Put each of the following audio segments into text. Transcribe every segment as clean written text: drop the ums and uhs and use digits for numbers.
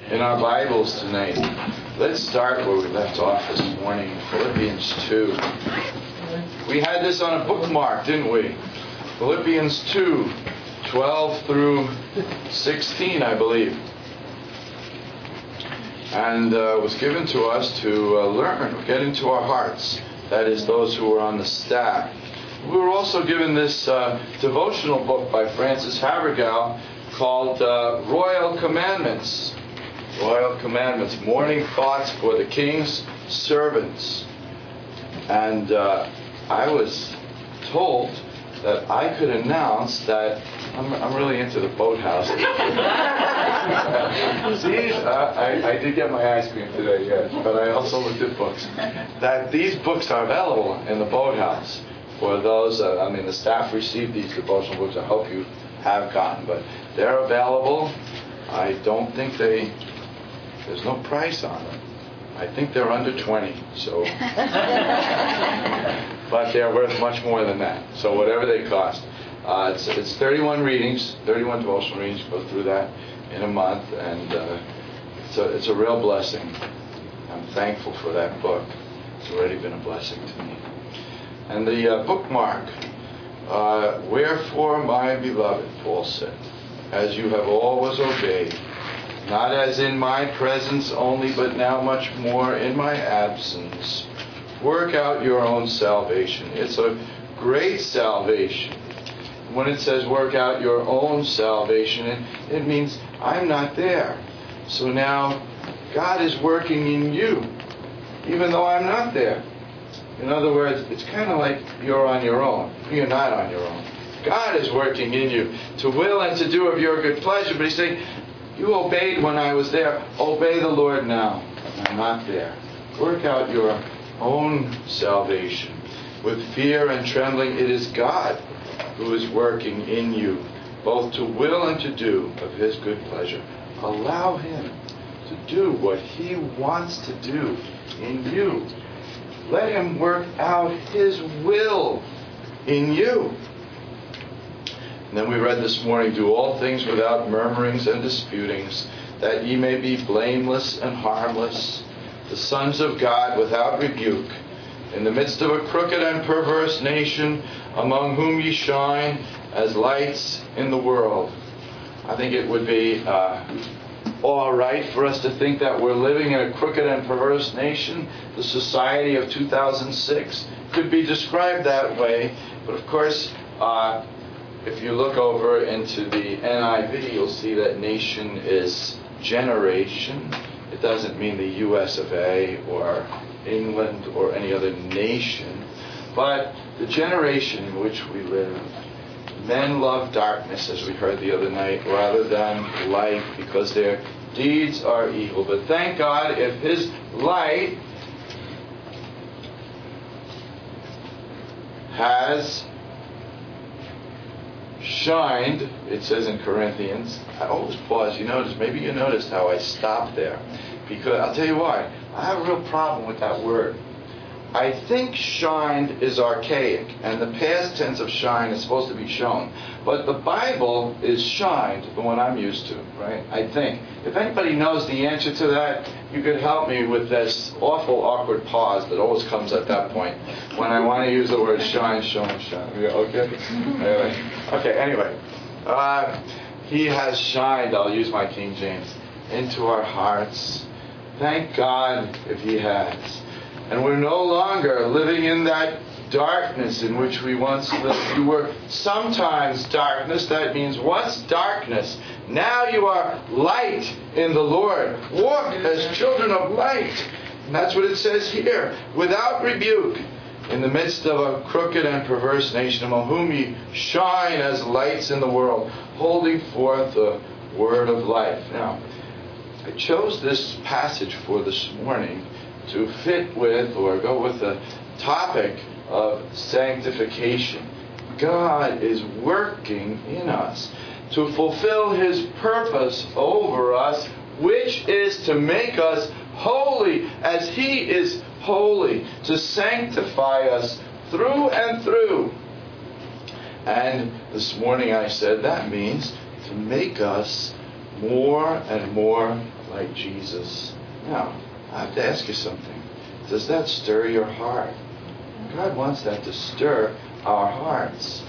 in our Bibles tonight. Let's start where we left off this morning, Philippians 2. We had this on a bookmark, didn't we? Philippians 2, 12 through 16, I believe. And was given to us to learn, get into our hearts. That is, those who are on the staff. We were also given this devotional book by Francis Havergal called Royal Commandments. Royal Commandments, Morning Thoughts for the King's Servants. And I was told that I could announce that I'm really into the boathouse. See, I did get my ice cream today, yes, but I also looked at books. That these books are available in the boathouse for those. The staff received these devotional books. I hope you have gotten, but they're available. I don't think there's no price on them. I think they're under 20, so. But they're worth much more than that. So whatever they cost. It's 31 readings, 31 devotional readings. Go through that in a month, and it's a real blessing. I'm thankful for that book. It's already been a blessing to me. And the bookmark, wherefore, my beloved, Paul said, as you have always obeyed, not as in my presence only, but now much more in my absence, work out your own salvation. It's a great salvation. When it says work out your own salvation, it means I'm not there. So now God is working in you, even though I'm not there. In other words, it's kind of like you're on your own. You're not on your own. God is working in you to will and to do of your good pleasure. But he's saying, you obeyed when I was there. Obey the Lord now. I'm not there. Work out your own salvation. With fear and trembling, it is God who is working in you, both to will and to do of his good pleasure. Allow him to do what he wants to do in you. Let him work out his will in you. And then we read this morning, do all things without murmurings and disputings, that ye may be blameless and harmless, the sons of God without rebuke, in the midst of a crooked and perverse nation, among whom ye shine as lights in the world. I think it would be all right for us to think that we're living in a crooked and perverse nation. The society of 2006 could be described that way. But of course, if you look over into the NIV, you'll see that nation is generation. It doesn't mean the US of A or England or any other nation. But the generation in which we live, men love darkness, as we heard the other night, rather than light, because their deeds are evil. But thank God if his light has shined, it says in Corinthians. I always pause. Maybe you noticed how I stopped there. Because I'll tell you why. I have a real problem with that word. I think shined is archaic, and the past tense of shine is supposed to be shown. But the Bible is shined, the one I'm used to, right? I think. If anybody knows the answer to that, you could help me with this awful, awkward pause that always comes at that point when I want to use the word shine, shine. Okay? Anyway. He has shined, I'll use my King James, into our hearts. Thank God if he has. And we're no longer living in that darkness in which we once lived. You were sometimes darkness. That means once darkness. Now you are light in the Lord. Walk as children of light. And that's what it says here. Without rebuke, in the midst of a crooked and perverse nation, among whom ye shine as lights in the world, holding forth the word of life. Now, I chose this passage for this morning to fit with or go with the topic of sanctification. God is working in us to fulfill his purpose over us, which is to make us holy as he is holy, to sanctify us through and through. And this morning I said that means to make us more and more like Jesus. Now, I have to ask you something. Does that stir your heart? God wants that to stir our hearts.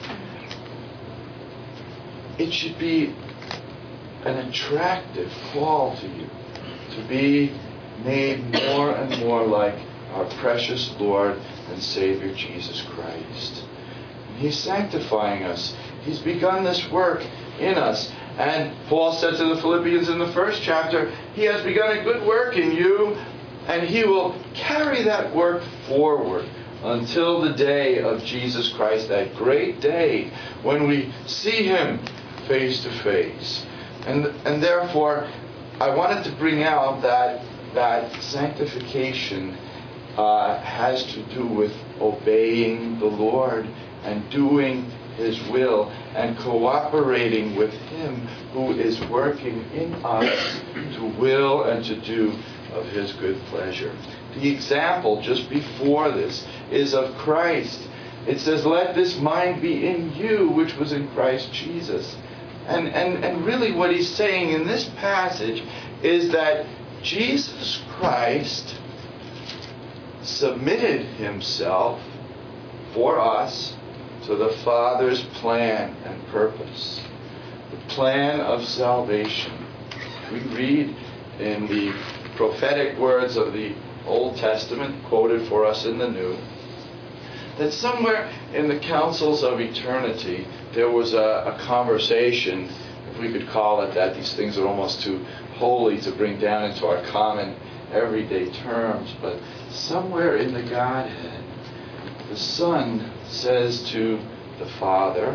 It should be an attractive call to you to be made more and more like our precious Lord and Savior Jesus Christ. He's sanctifying us. He's begun this work in us. And Paul said to the Philippians in the first chapter, He has begun a good work in you, and He will carry that work forward until the day of Jesus Christ, that great day when we see Him face to face. And therefore, I wanted to bring out that sanctification has to do with obeying the Lord and doing His will and cooperating with Him who is working in us to will and to do of His good pleasure. The example just before this is of Christ. It says, let this mind be in you, which was in Christ Jesus. And really what he's saying in this passage is that Jesus Christ submitted Himself for us to the Father's plan and purpose. The plan of salvation. We read in the prophetic words of the Old Testament, quoted for us in the New, that somewhere in the councils of eternity there was a conversation, if we could call it that. These things are almost too holy to bring down into our common everyday terms, but somewhere in the Godhead, the Son says to the Father,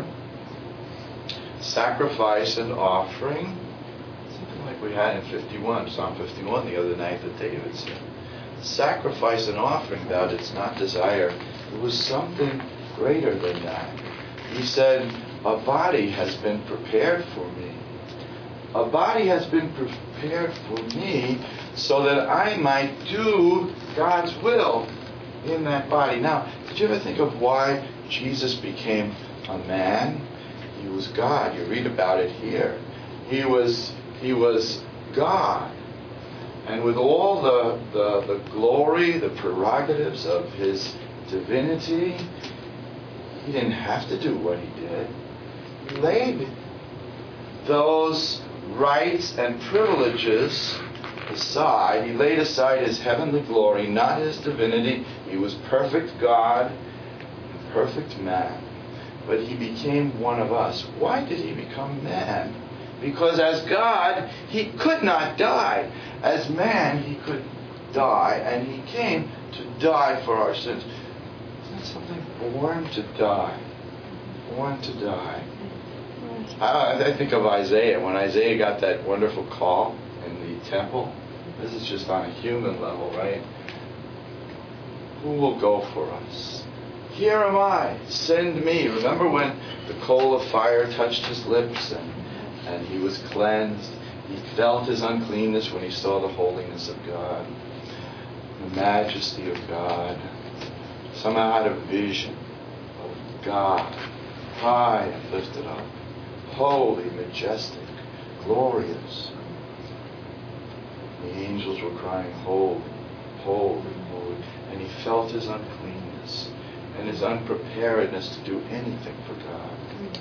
sacrifice and offering, something like we had in Psalm 51 the other night that David said. Sacrifice and offering thou didst not desire. It was something greater than that. He said, a body has been prepared for me. A body has been prepared for me so that I might do God's will in that body. Now, did you ever think of why Jesus became a man? He was God. You read about it here. He was God. And with all the glory, the prerogatives of His divinity, He didn't have to do what He did. He laid those rights and privileges aside. He laid aside His heavenly glory, not His divinity. He was perfect God and perfect man. But He became one of us. Why did He become man? Because as God, He could not die. As man, He could die, and He came to die for our sins. Isn't that something? Born to die. Born to die. I think of Isaiah. When Isaiah got that wonderful call in the temple, this is just on a human level, right? Who will go for us? Here am I, send me. Remember when the coal of fire touched his lips and he was cleansed? He felt his uncleanness when he saw the holiness of God, the majesty of God. Somehow had a vision of God, high and lifted up, holy, majestic, glorious. The angels were crying, holy, holy, holy. And he felt his uncleanness and his unpreparedness to do anything for God.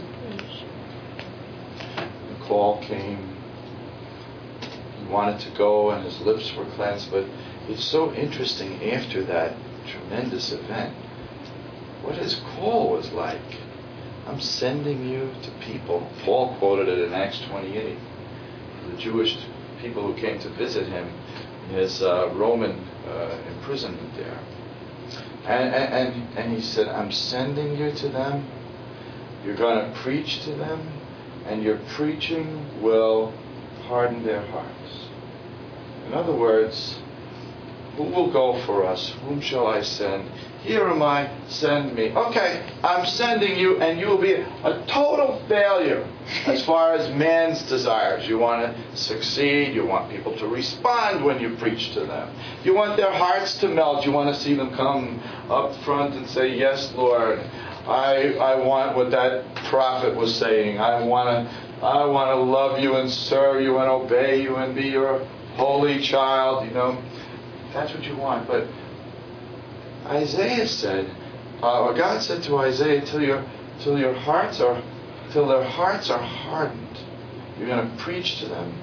The call came. He wanted to go and his lips were cleansed, but it's so interesting after that tremendous event what his call was like. I'm sending you to people. Paul quoted it in Acts 28. The Jewish people who came to visit him in his Roman imprisonment there. And he said, I'm sending you to them. You're going to preach to them. And your preaching will harden their hearts. In other words, who will go for us? Whom shall I send? Here am I, send me. Okay, I'm sending you, and you will be a total failure as far as man's desires. You want to succeed. You want people to respond when you preach to them. You want their hearts to melt. You want to see them come up front and say, yes, Lord, I want what that prophet was saying. I want to love you and serve you and obey you and be your holy child, that's what you want. But Isaiah said, or God said to Isaiah, till their hearts are hardened, you're going to preach to them.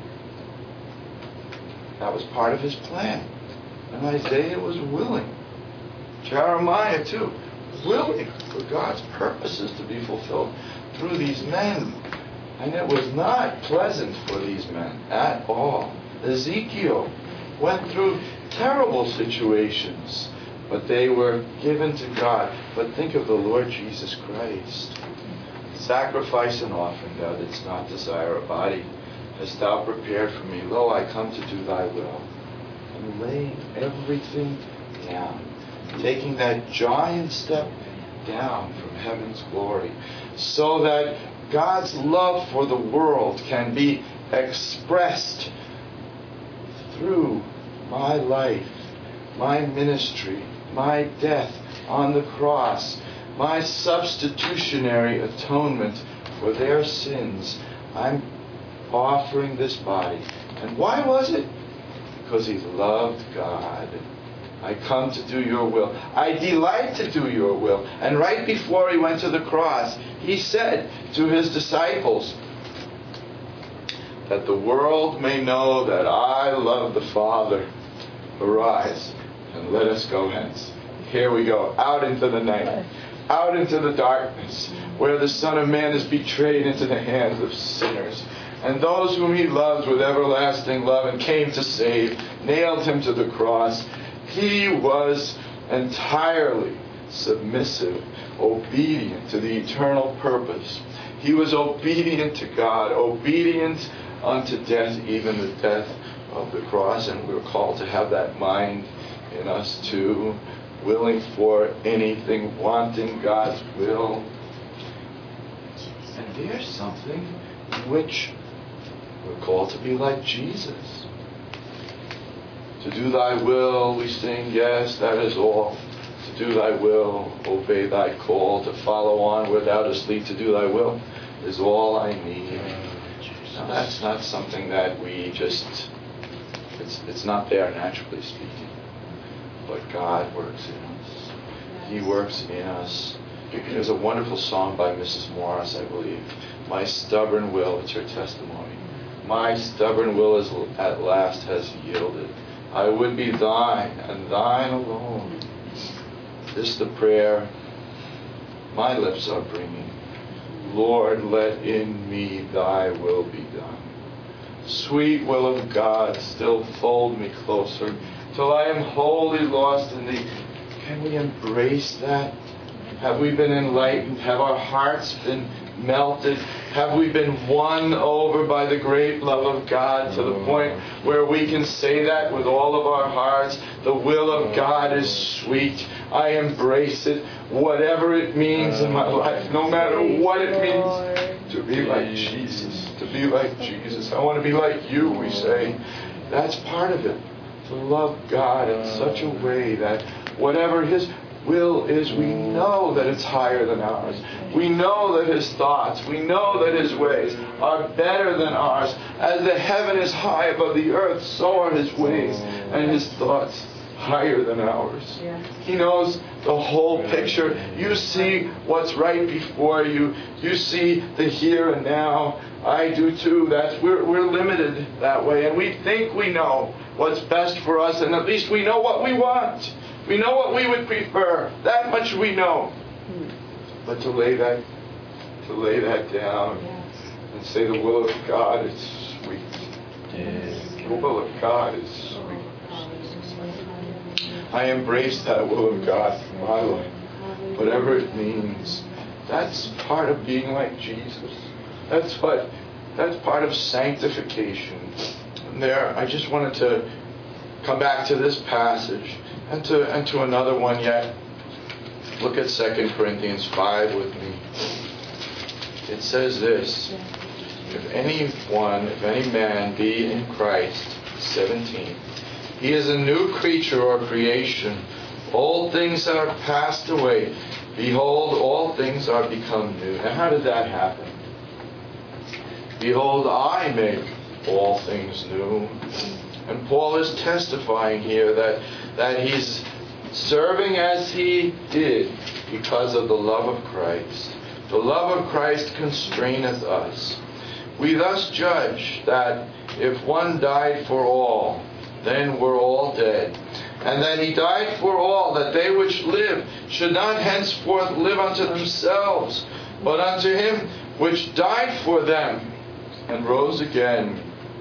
That was part of his plan. And Isaiah was willing. Jeremiah too, willing for God's purposes to be fulfilled through these men. And it was not pleasant for these men at all. Ezekiel went through terrible situations, but they were given to God. But think of the Lord Jesus Christ. Sacrifice and offering thou didst not desire a body, hast thou prepared for me. Lo, I come to do thy will. And laying everything down, taking that giant step down from heaven's glory, so that God's love for the world can be expressed through my life, my ministry, my death on the cross, my substitutionary atonement for their sins. I'm offering this body. And why was it? Because he loved God. I come to do your will. I delight to do your will. And right before he went to the cross, he said to his disciples, that the world may know that I love the Father. Arise and let us go hence. Here we go, out into the night, out into the darkness, where the Son of Man is betrayed into the hands of sinners. And those whom he loves with everlasting love and came to save, nailed him to the cross. He was entirely submissive, obedient to the eternal purpose. He was obedient to God, obedient unto death, even the death of the cross. And we're called to have that mind in us too, willing for anything, wanting God's will. And there's something in which we're called to be like Jesus. To do thy will, we sing, yes, that is all. To do thy will, obey thy call. To follow on where thou dost lead, to do thy will, is all I need. Now that's not something that we just, it's not there naturally speaking. But God works in us. He works in us. There's a wonderful song by Mrs. Morris, I believe. My stubborn will, it's her testimony. My stubborn will is at last has yielded. I would be thine and thine alone. This the prayer my lips are bringing. Lord, let in me thy will be done. Sweet will of God, still fold me closer till I am wholly lost in thee. Can we embrace that? Have we been enlightened? Have our hearts been melted? Have we been won over by the great love of God to the point where we can say that with all of our hearts? The will of God is sweet. I embrace it, whatever it means in my life, no matter what it means, to be like Jesus. To be like Jesus. I want to be like you, we say. That's part of it. To love God in such a way that whatever his will is, we know that it's higher than ours. We know that his thoughts, we know that his ways are better than ours. As the heaven is high above the earth, so are his ways and his thoughts higher than ours. Yeah. He knows the whole picture. You see what's right before you. You see the here and now. I do too. We're limited that way, and we think we know what's best for us, and at least we know what we want. We know what we would prefer. That much we know. But to lay that down and say the will of God is sweet. The will of God is sweet. I embrace that will of God for my life, whatever it means. That's part of being like Jesus. That's part of sanctification. And there, I just wanted to come back to this passage and to another one yet. Look at 2 Corinthians 5 with me. It says this: if any man be in Christ, 17, he is a new creature or creation. Old things are passed away. Behold, all things are become new. Now, how did that happen? Behold, I make all things new. And Paul is testifying here that he's serving as he did because of the love of Christ. The love of Christ constraineth us. We thus judge that if one died for all, then we're all dead. And that he died for all, that they which live should not henceforth live unto themselves, but unto him which died for them and rose again.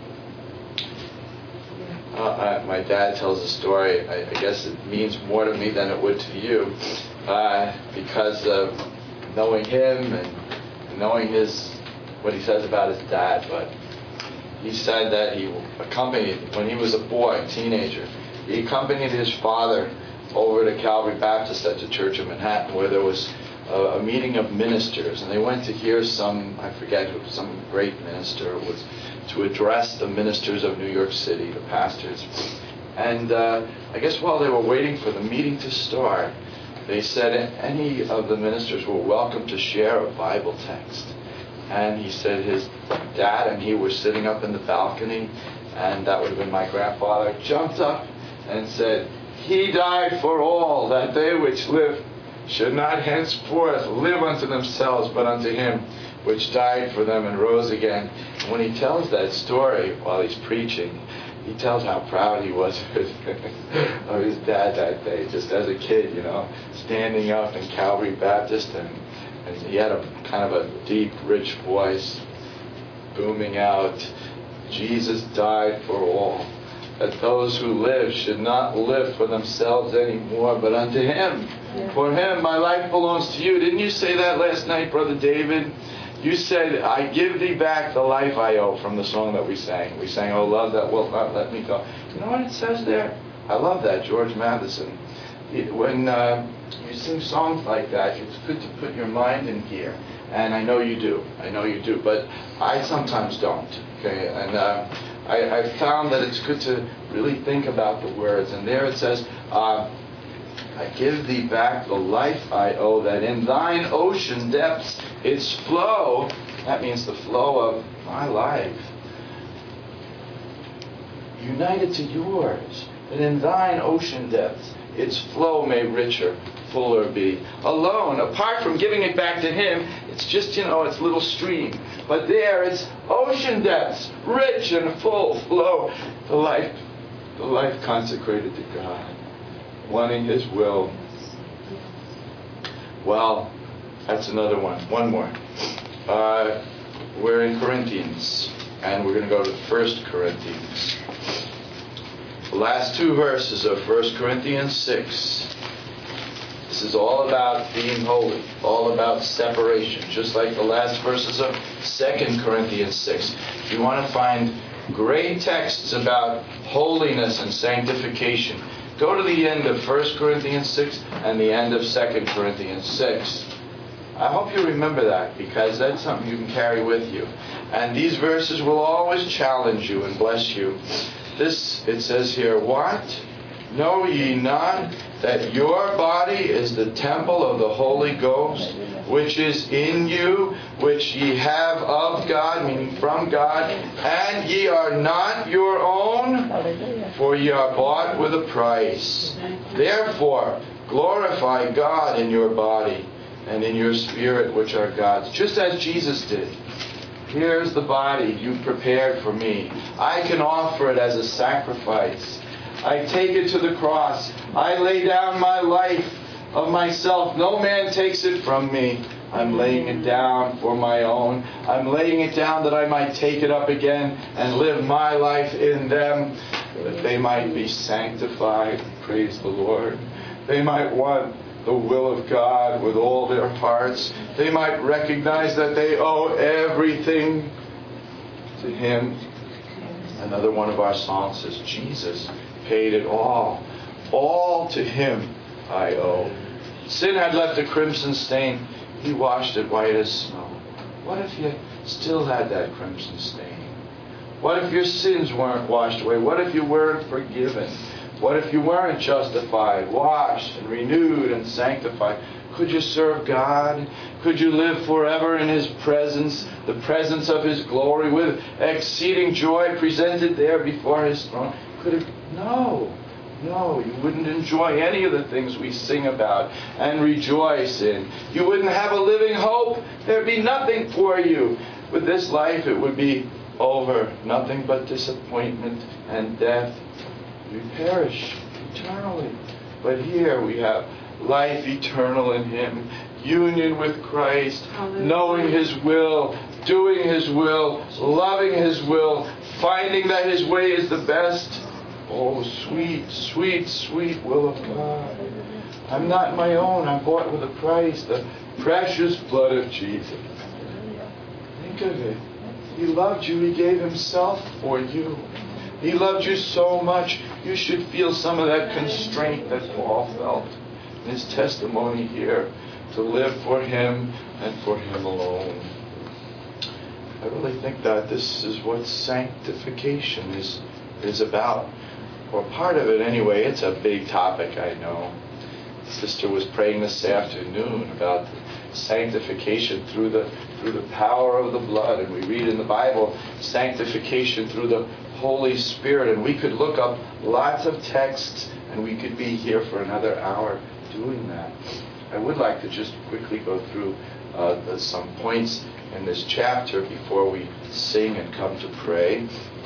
My dad tells a story. I guess it means more to me than it would to you, because of knowing him and knowing what he says about his dad. But he said that he accompanied, when he was a boy, teenager, he accompanied his father over to Calvary Baptist at the Church of Manhattan, where there was a meeting of ministers, and they went to hear some great minister was to address the ministers of New York City, the pastors. And I guess while they were waiting for the meeting to start, they said any of the ministers were welcome to share a Bible text. And he said his dad and he were sitting up in the balcony, and that would have been my grandfather, jumped up and said, "He died for all, that they which live should not henceforth live unto themselves, but unto him which died for them and rose again." And when he tells that story while he's preaching, he tells how proud he was of his dad that day, just as a kid, standing up in Calvary Baptist, and he had a kind of a deep, rich voice booming out, "Jesus died for all, that those who live should not live for themselves anymore, but unto him. For him, my life belongs to you." Didn't you say that last night, Brother David? You said, "I give thee back the life I owe," from the song that we sang. We sang, "Oh, love that wilt not let me go." You know what it says there? I love that, George Matheson. When you sing songs like that, it's good to put your mind in gear. And I know you do. But I sometimes don't. Okay? And I found that it's good to really think about the words. And there it says, "I give thee back the life I owe, that in thine ocean depths its flow," that means the flow of my life, "united to yours, that in thine ocean depths its flow may richer, fuller be." Alone, apart from giving it back to him, it's just, it's a little stream. But there it's ocean depths, rich and full flow, the life consecrated to God, wanting his will. Well, that's another one. One more. We're in Corinthians, and we're going to go to 1 Corinthians. The last two verses of 1 Corinthians 6. This is all about being holy, all about separation, just like the last verses of 2 Corinthians 6. If you want to find great texts about holiness and sanctification, go to the end of 1 Corinthians 6 and the end of 2 Corinthians 6. I hope you remember that, because that's something you can carry with you. And these verses will always challenge you and bless you. It says here, "What? Know ye not that your body is the temple of the Holy Ghost, which is in you, which ye have of God," meaning from God, "and ye are not your own, for ye are bought with a price. Therefore, glorify God in your body and in your spirit, which are God's." Just as Jesus did. Here's the body you prepared for me. I can offer it as a sacrifice. I take it to the cross. I lay down my life of myself. No man takes it from me. I'm laying it down for my own. I'm laying it down that I might take it up again and live my life in them, that they might be sanctified. Praise the Lord. They might want the will of God with all their hearts. They might recognize that they owe everything to him. Another one of our songs says, "Jesus paid it all. All to him I owe. Sin had left a crimson stain. He washed it white as snow." What if you still had that crimson stain? What if your sins weren't washed away? What if you weren't forgiven? What if you weren't justified, washed, and renewed, and sanctified? Could you serve God? Could you live forever in His presence, the presence of His glory, with exceeding joy presented there before His throne? Could it? No. No, you wouldn't enjoy any of the things we sing about and rejoice in. You wouldn't have a living hope. There'd be nothing for you. With this life, it would be over. Nothing but disappointment and death. We perish eternally. But here we have life eternal in Him, union with Christ, knowing His will, doing His will, loving His will, finding that His way is the best. Oh, sweet, sweet, sweet will of God. I'm not my own. I'm bought with a price, the precious blood of Jesus. Think of it. He loved you. He gave Himself for you. He loved you so much. You should feel some of that constraint that Paul felt in his testimony here, to live for Him and for Him alone. I really think that this is what sanctification is about. Or part of it anyway. It's a big topic, I know. Sister was praying this afternoon about sanctification through the power of the blood. And we read in the Bible, sanctification through the Holy Spirit. And we could look up lots of texts, and we could be here for another hour doing that. I would like to just quickly go through some points in this chapter before we sing and come to pray.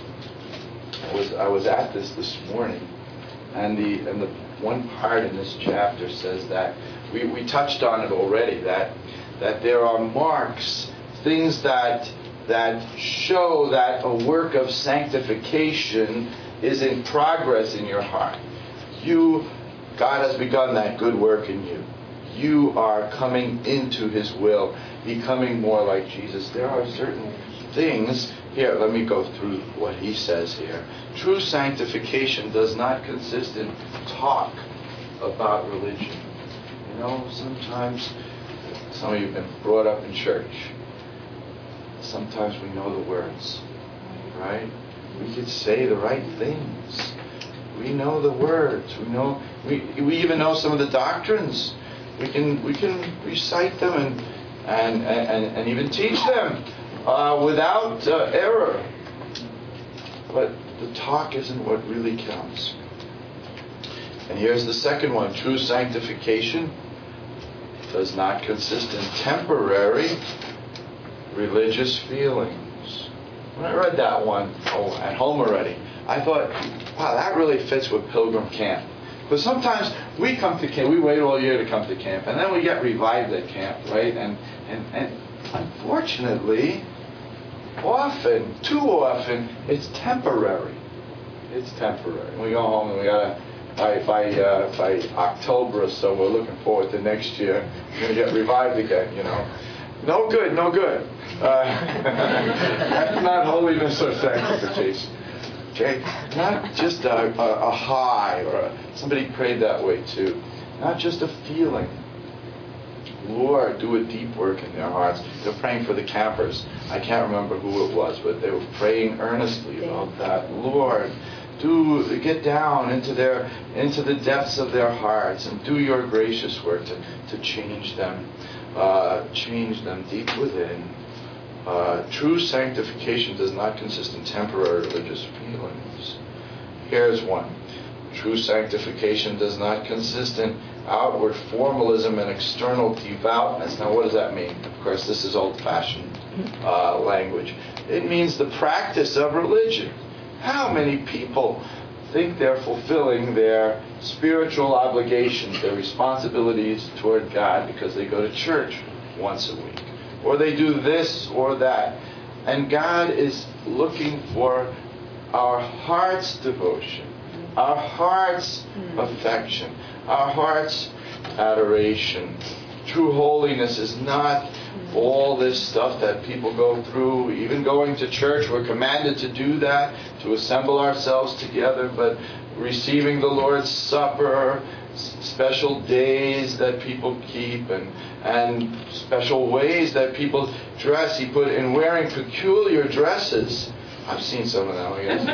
I was at this morning, and the one part in this chapter says that we touched on it already, that there are marks, things that show that a work of sanctification is in progress in your heart. God has begun that good work in you. You are coming into His will, becoming more like Jesus. There are certain things. Here, let me go through what he says here. True sanctification does not consist in talk about religion. You know, sometimes some of you have been brought up in church. Sometimes we know the words, right? We could say the right things. We know the words. We even know some of the doctrines. We can recite them and even teach them without error. But the talk isn't what really counts. And here's the second one. True sanctification does not consist in temporary religious feelings. When I read that one at home already, I thought, wow, that really fits with Pilgrim Camp. Because sometimes we come to camp, we wait all year to come to camp, and then we get revived at camp, right? And unfortunately, too often, it's temporary. It's temporary. We go home and we gotta, by October or so, we're looking forward to next year. We're gonna get revived again, you know. No good. That's not holiness or sanctification. Okay? Not just a high, or somebody prayed that way too. Not just a feeling. Lord, do a deep work in their hearts. They're praying for the campers. I can't remember who it was, but they were praying earnestly about that. Lord, do get down into the depths of their hearts and do your gracious work to change them deep within. True sanctification does not consist in temporary religious feelings. Here's one. True sanctification does not consist in outward formalism and external devoutness. Now, what does that mean? Of course, this is old-fashioned language. It means the practice of religion. How many people think they're fulfilling their spiritual obligations, their responsibilities toward God because they go to church once a week, or they do this or that? And God is looking for our heart's devotion, our heart's affection, our heart's adoration. True holiness is not all this stuff that people go through. Even going to church, we're commanded to do that, to assemble ourselves together, but receiving the Lord's Supper, special days that people keep, and special ways that people dress. He put in wearing peculiar dresses. I've seen some of them, I guess.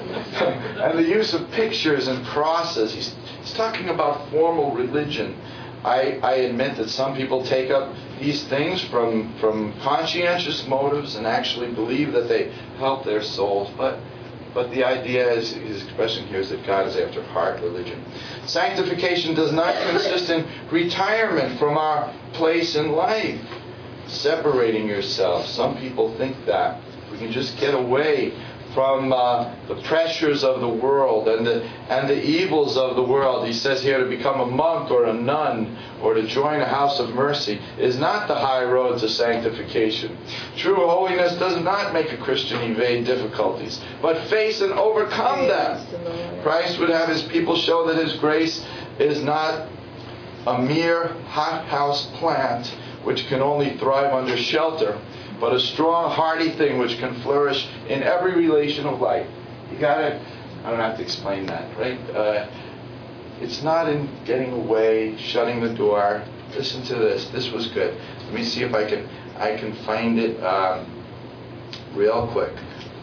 And the use of pictures and crosses. He's talking about formal religion. I admit that some people take up these things from conscientious motives and actually believe that they help their souls. But the idea is his expression here is that God is after heart religion. Sanctification does not consist in retirement from our place in life, separating yourself. Some people think that we can just get away from the pressures of the world and the evils of the world. He says here to become a monk or a nun or to join a house of mercy is not the high road to sanctification. True holiness does not make a Christian evade difficulties, but face and overcome them. Christ would have his people show that his grace is not a mere hothouse plant which can only thrive under shelter, but a strong, hardy thing which can flourish in every relation of life. I don't have to explain that, right? It's not in getting away, shutting the door. Listen to this. This was good. Let me see if I can find it real quick.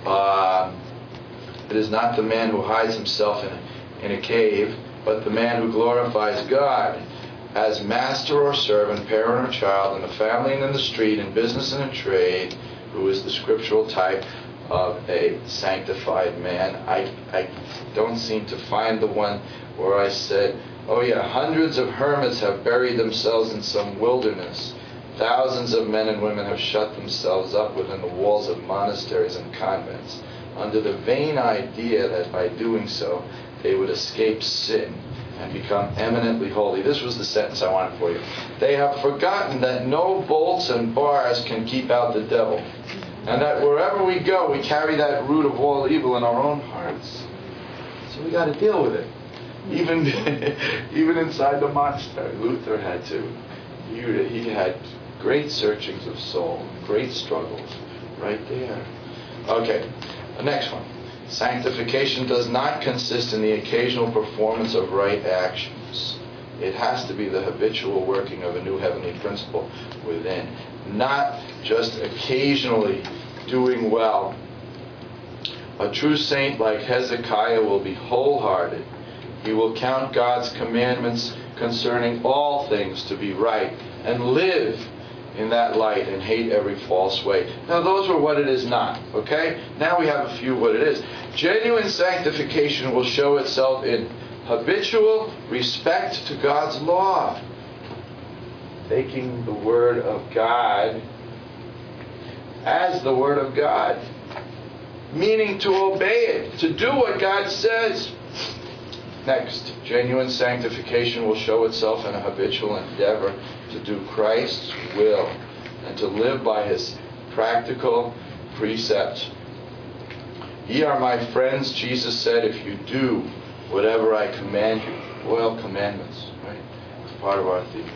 It is not the man who hides himself in a cave, but the man who glorifies God as master or servant, parent or child, in the family and in the street, in business and in trade, who is the scriptural type of a sanctified man. I don't seem to find the one where I said, oh yeah, hundreds of hermits have buried themselves in some wilderness. Thousands of men and women have shut themselves up within the walls of monasteries and convents, under the vain idea that by doing so they would escape sin and become eminently holy. This was the sentence I wanted for you. They have forgotten that no bolts and bars can keep out the devil, and that wherever we go, we carry that root of all evil in our own hearts. So we got to deal with it. Even inside the monastery, Luther had to. He had great searchings of soul, great struggles right there. Okay, the next one. Sanctification does not consist in the occasional performance of right actions. It has to be the habitual working of a new heavenly principle within, not just occasionally doing well. A true saint like Hezekiah will be wholehearted. He will count God's commandments concerning all things to be right and live in that light and hate every false way. Now those are what it is not, okay? Now we have a few what it is. Genuine sanctification will show itself in habitual respect to God's law. Taking the Word of God as the Word of God. Meaning to obey it, to do what God says. Next, genuine sanctification will show itself in a habitual endeavor to do Christ's will and to live by His practical precepts. Ye are my friends, Jesus said, if you do whatever I command you. Royal commandments, right? It's part of our theme.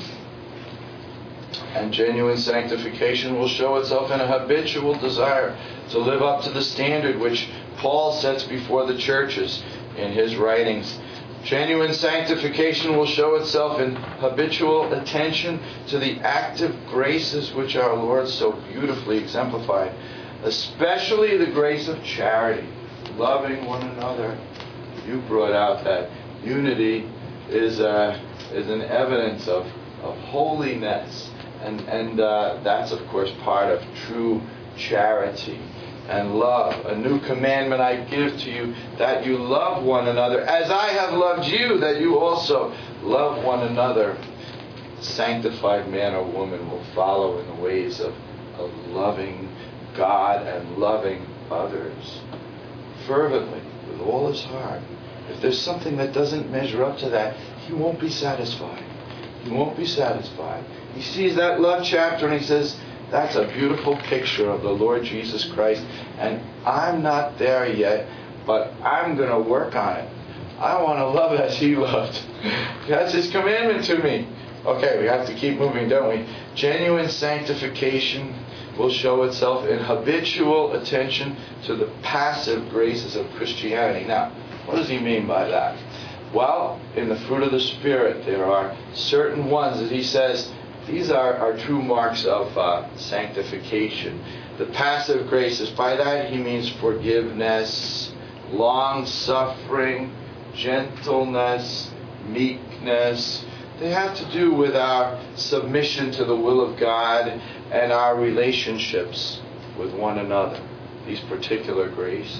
And genuine sanctification will show itself in a habitual desire to live up to the standard which Paul sets before the churches in his writings. Genuine sanctification will show itself in habitual attention to the active graces which our Lord so beautifully exemplified, especially the grace of charity, loving one another. You brought out that unity is an evidence of holiness, and that's of course part of true charity and love. A new commandment I give to you, that you love one another as I have loved you, that you also love one another. Sanctified man or woman will follow in the ways of loving God and loving others fervently with all his heart. If there's something that doesn't measure up to that, he won't be satisfied. He won't be satisfied. He sees that love chapter and he says, that's a beautiful picture of the Lord Jesus Christ, and I'm not there yet, but I'm going to work on it. I want to love as He loved. That's His commandment to me. Okay, we have to keep moving, don't we? Genuine sanctification will show itself in habitual attention to the passive graces of Christianity. Now, what does he mean by that? Well, in the fruit of the Spirit, there are certain ones that he says, these are true marks of sanctification. The passive graces, by that he means forgiveness, long-suffering, gentleness, meekness, They have to do with our submission to the will of God and our relationships with one another, these particular graces.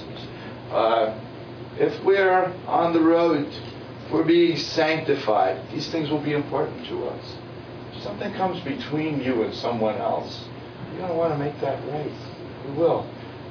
If we're on the road, if we're being sanctified, these things will be important to us. If something comes between you and someone else, you're going to want to make that right. We will.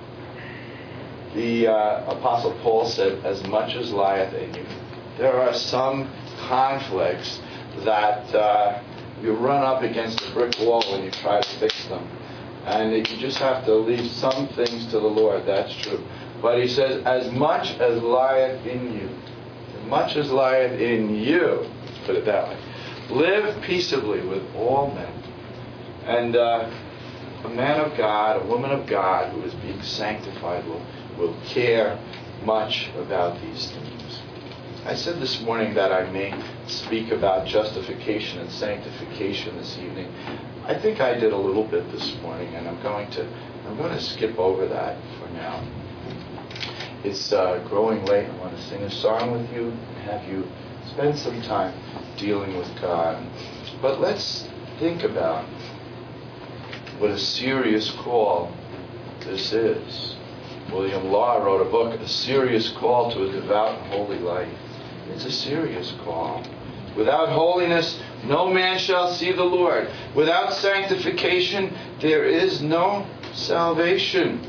The Apostle Paul said, as much as lieth in you. There are some conflicts that you run up against a brick wall when you try to fix them. And you just have to leave some things to the Lord. That's true. But he says, as much as lieth in you. As much as lieth in you. Put it that way. Live peaceably with all men. And a man of God, a woman of God who is being sanctified will care much about these things. I said this morning that I may speak about justification and sanctification this evening. I think I did a little bit this morning, and I'm going to skip over that for now. It's growing late. I want to sing a song with you and have you spend some time dealing with God. But let's think about what a serious call this is. William Law wrote a book, A Serious Call to a Devout and Holy Life. It's a serious call. Without holiness, no man shall see the Lord. Without sanctification, there is no salvation.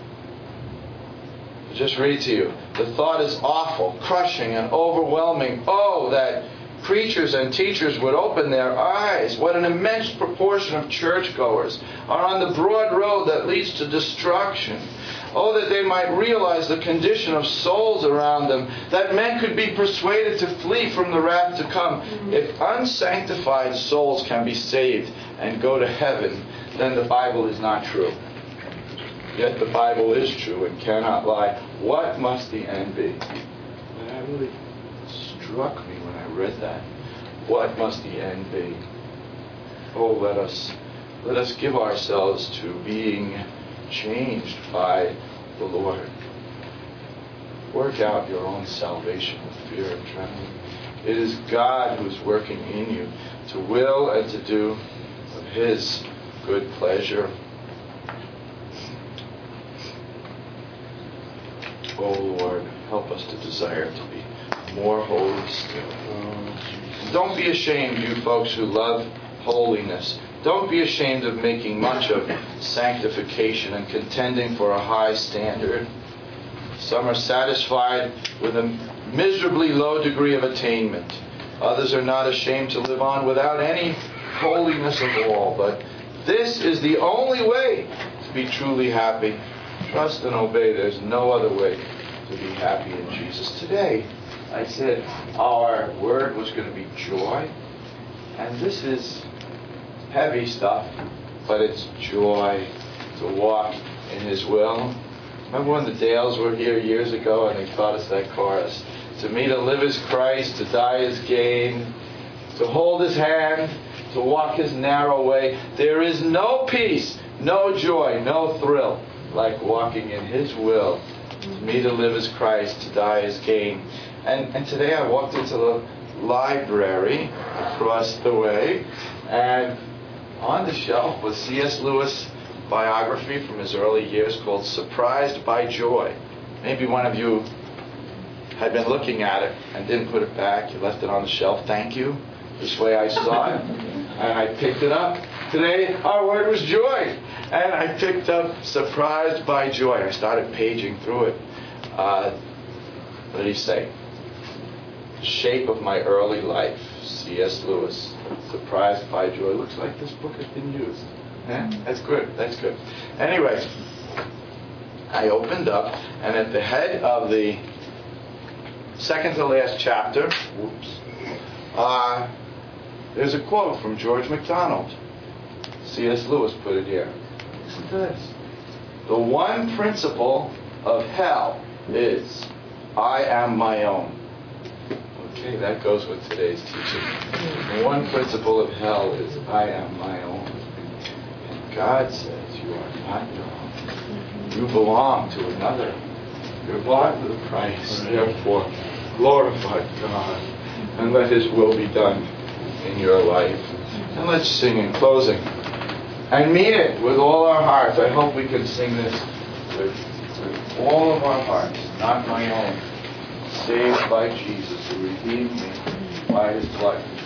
I'll just read to you. The thought is awful, crushing, and overwhelming. Oh, that preachers and teachers would open their eyes. What an immense proportion of churchgoers are on the broad road that leads to destruction. Oh, that they might realize the condition of souls around them, that men could be persuaded to flee from the wrath to come. If unsanctified souls can be saved and go to heaven, then the Bible is not true. Yet the Bible is true and cannot lie. What must the end be? And that really struck me when I read that. What must the end be? Oh, let us give ourselves to being changed by the Lord. Work out your own salvation with fear and trembling. It is God who's working in you to will and to do of His good pleasure. Oh Lord, help us to desire to be more holy still. Don't be ashamed, you folks who love holiness. Don't be ashamed of making much of sanctification and contending for a high standard. Some are satisfied with a miserably low degree of attainment. Others are not ashamed to live on without any holiness at all. But this is the only way to be truly happy. Trust and obey. There's no other way to be happy in Jesus. Today, I said our word was going to be joy. And this is heavy stuff, but it's joy to walk in His will. Remember when the Dales were here years ago and they taught us that chorus? To me to live is Christ, to die is gain, to hold His hand, to walk His narrow way. There is no peace, no joy, no thrill like walking in His will. To me to live is Christ, to die is gain. And today I walked into the library across the way, and on the shelf was C.S. Lewis' biography from his early years called Surprised by Joy. Maybe one of you had been looking at it and didn't put it back. You left it on the shelf. Thank you. This way I saw it, and I picked it up. Today our word was joy, and I picked up Surprised by Joy. I started paging through it. What did he say? The shape of my early life. C.S. Lewis. Surprised by Joy. Looks like this book has been used. Yeah? That's good. That's good. Anyways, I opened up, and at the head of the second to last chapter, there's a quote from George MacDonald. C.S. Lewis put it here. Listen to this. The one principle of hell is, I am my own. Okay, that goes with today's teaching. The one principle of hell is, I am my own. And God says, you are not your own. You belong to another. You're bought with a price. Therefore, glorify God and let His will be done in your life. And let's sing in closing. And mean it with all our hearts. I hope we can sing this with all of our hearts, not my own. Saved by Jesus, who redeemed me by his blood.